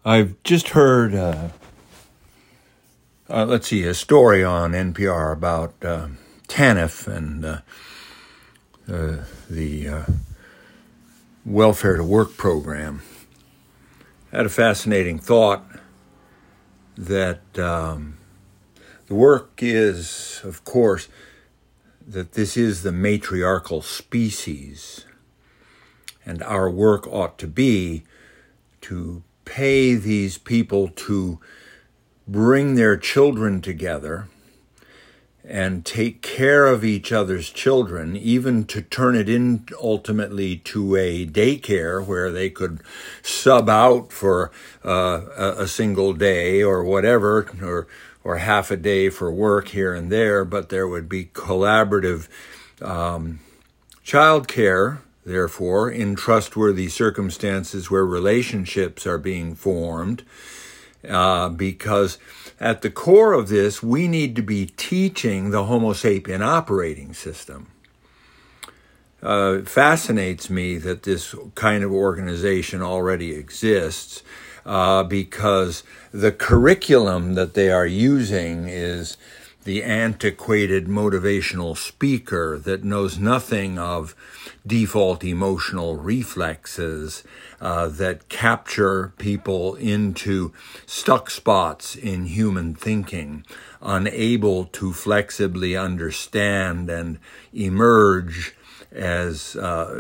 I've just heard, a story on NPR about TANF and the Welfare to Work program. I had a fascinating thought that the work is, of course, that this is the matriarchal species, and our work ought to be to pay these people to bring their children together and take care of each other's children, even to turn it in ultimately to a daycare where they could sub out for a single day or whatever, or half a day for work here and there, but there would be collaborative child care, therefore, in trustworthy circumstances where relationships are being formed, because at the core of this, we need to be teaching the Homo sapien operating system. It fascinates me that this kind of organization already exists, because the curriculum that they are using is the antiquated motivational speaker that knows nothing of default emotional reflexes that capture people into stuck spots in human thinking, unable to flexibly understand and emerge as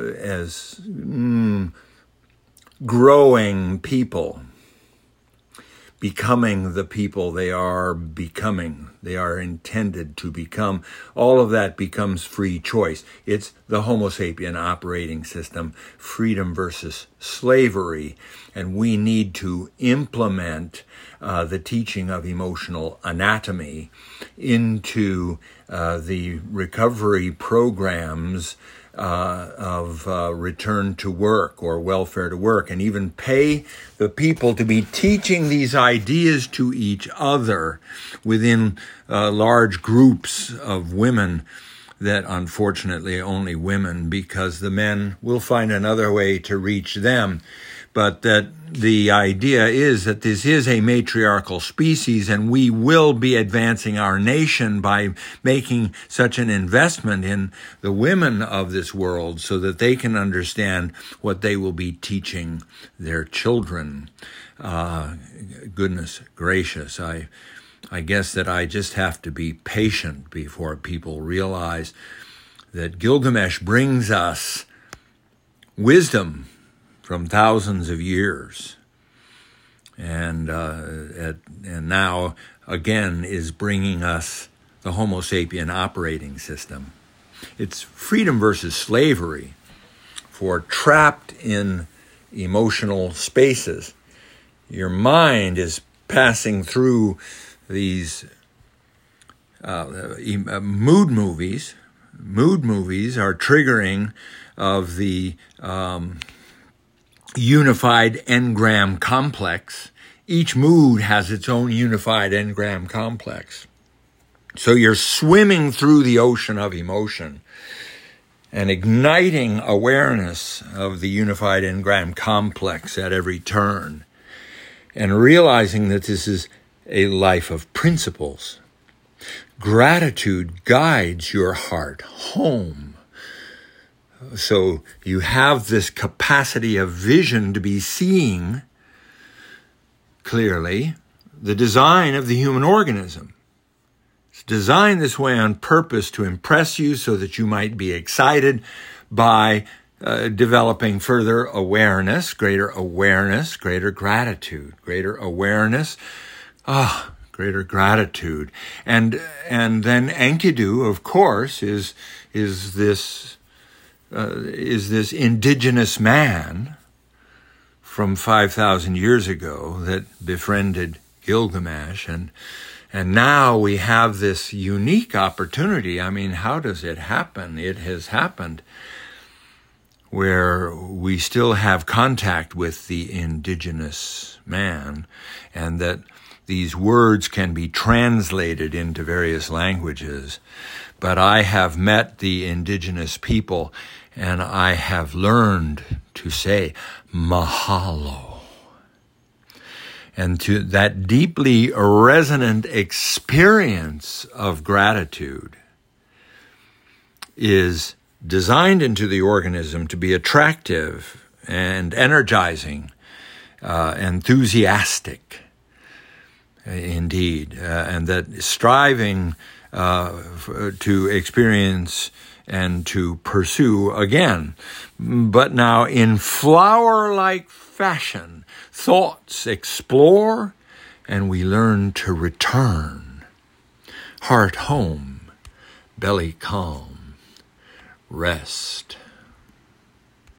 growing people, becoming the people they are becoming, they are intended to become. All of that becomes free choice. It's the Homo sapien operating system, freedom versus slavery, and we need to implement the teaching of emotional anatomy into the recovery programs of return to work or welfare to work, and even pay the people to be teaching these ideas to each other within large groups of women that unfortunately only women, because the men will find another way to reach them. But that the idea is that this is a matriarchal species, and we will be advancing our nation by making such an investment in the women of this world so that they can understand what they will be teaching their children. Goodness gracious, I guess that I just have to be patient before people realize that Gilgamesh brings us wisdom from thousands of years, and now again is bringing us the Homo sapien operating system. It's freedom versus slavery for trapped in emotional spaces. Your mind is passing through these mood movies. Mood movies are triggering of the unified engram complex. Each mood has its own unified engram complex. So you're swimming through the ocean of emotion and igniting awareness of the unified engram complex at every turn, and realizing that this is a life of principles. Gratitude guides your heart home. So you have this capacity of vision to be seeing clearly the design of the human organism. It's designed this way on purpose to impress you so that you might be excited by developing further awareness, greater gratitude, greater awareness, greater gratitude. And then Enkidu, of course, is this indigenous man from 5,000 years ago that befriended Gilgamesh, and now we have this unique opportunity. I mean, how does it happen? It has happened where we still have contact with the indigenous man, and that these words can be translated into various languages. But I have met the indigenous people, and I have learned to say mahalo. And to that deeply resonant experience of gratitude is designed into the organism to be attractive and energizing, enthusiastic, indeed, and that striving to experience and to pursue again, but now in flower-like fashion, thoughts explore and we learn to return. Heart home, belly calm, rest.